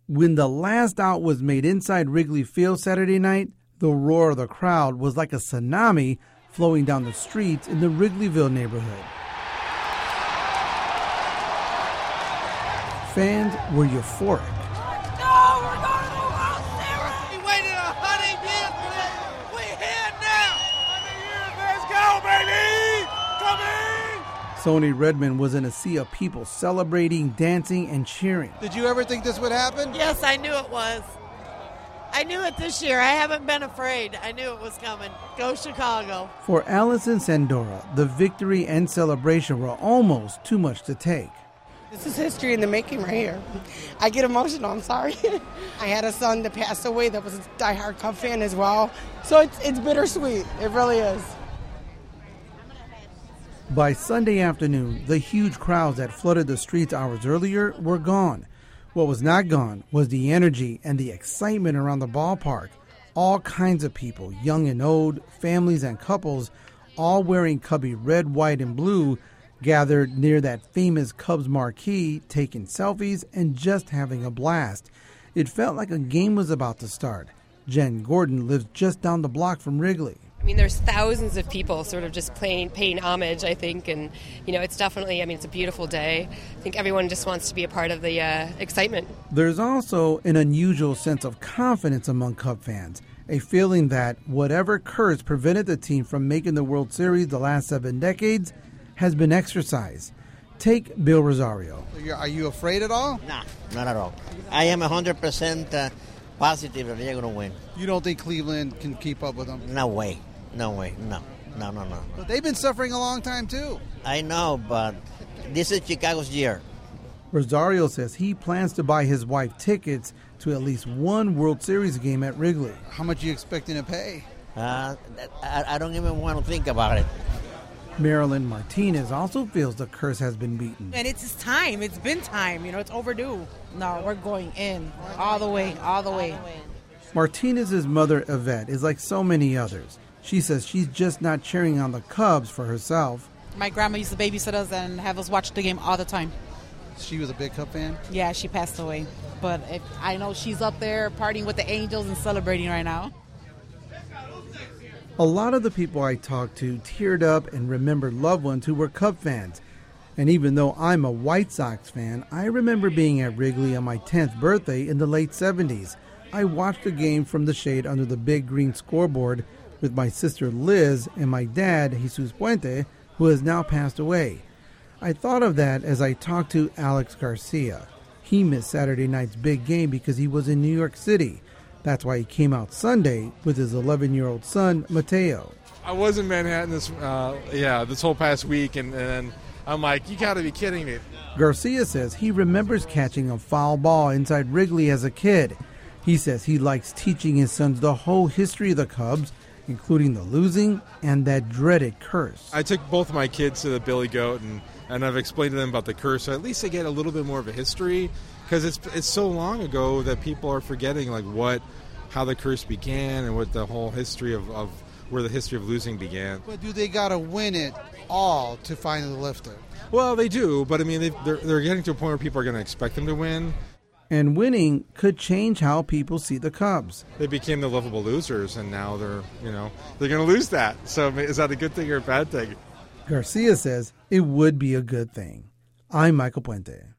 When the last out was made inside Wrigley Field Saturday night, the roar of the crowd was like a tsunami flowing down the streets in the Wrigleyville neighborhood. Fans were euphoric. No, we're going to the World Series! We waited 100 years for this! We're here now! 100 years, let's go, baby! Come in! Sony Redmond was in a sea of people celebrating, dancing, and cheering. Did you ever think this would happen? Yes, I knew it was. I knew it this year. I haven't been afraid. I knew it was coming. Go Chicago. For Allison Sandora, the victory and celebration were almost too much to take. This is history in the making right here. I get emotional, I'm sorry. I had a son that passed away that was a diehard Cub fan as well. So it's bittersweet. It really is. By Sunday afternoon, the huge crowds that flooded the streets hours earlier were gone. What was not gone was the energy and the excitement around the ballpark. All kinds of people, young and old, families and couples, all wearing Cubby red, white, and blue, gathered near that famous Cubs marquee, taking selfies and just having a blast. It felt like a game was about to start. Jen Gordon lives just down the block from Wrigley. I mean, there's thousands of people sort of just paying homage, I think, and, it's definitely, it's a beautiful day. I think everyone just wants to be a part of the excitement. There's also an unusual sense of confidence among Cub fans, a feeling that whatever curse prevented the team from making the World Series the last 7 decades has been exercised. Take Bill Rosario. Are you afraid at all? No, not at all. I am 100% positive that they're going to win. You don't think Cleveland can keep up with them? No way. No. But they've been suffering a long time, too. I know, but this is Chicago's year. Rosario says he plans to buy his wife tickets to at least one World Series game at Wrigley. How much are you expecting to pay? I don't even want to think about it. Marilyn Martinez also feels the curse has been beaten. And it's time. It's been time. It's overdue. No, we're going in all the way. Martinez's mother, Yvette, is like so many others. She says she's just not cheering on the Cubs for herself. My grandma used to babysit us and have us watch the game all the time. She was a big Cub fan? Yeah, she passed away. But I know she's up there partying with the Angels and celebrating right now. A lot of the people I talked to teared up and remembered loved ones who were Cub fans. And even though I'm a White Sox fan, I remember being at Wrigley on my 10th birthday in the late 70s. I watched the game from the shade under the big green scoreboard with my sister Liz and my dad, Jesus Puente, who has now passed away. I thought of that as I talked to Alex Garcia. He missed Saturday night's big game because he was in New York City. That's why he came out Sunday with his 11-year-old son, Mateo. I was in Manhattan this whole past week, and I'm like, you got to be kidding me. Garcia says he remembers catching a foul ball inside Wrigley as a kid. He says he likes teaching his sons the whole history of the Cubs, including the losing and that dreaded curse. I took both of my kids to the Billy Goat, and I've explained to them about the curse, so at least they get a little bit more of a history. Because it's so long ago that people are forgetting how the curse began and what the whole history of where the history of losing began. But do they got to win it all to finally lift it? Well, they do, but I mean they're getting to a point where people are going to expect them to win. And winning could change how people see the Cubs. They became the lovable losers, and now they're going to lose that. So is that a good thing or a bad thing? Garcia says it would be a good thing. I'm Michael Puente.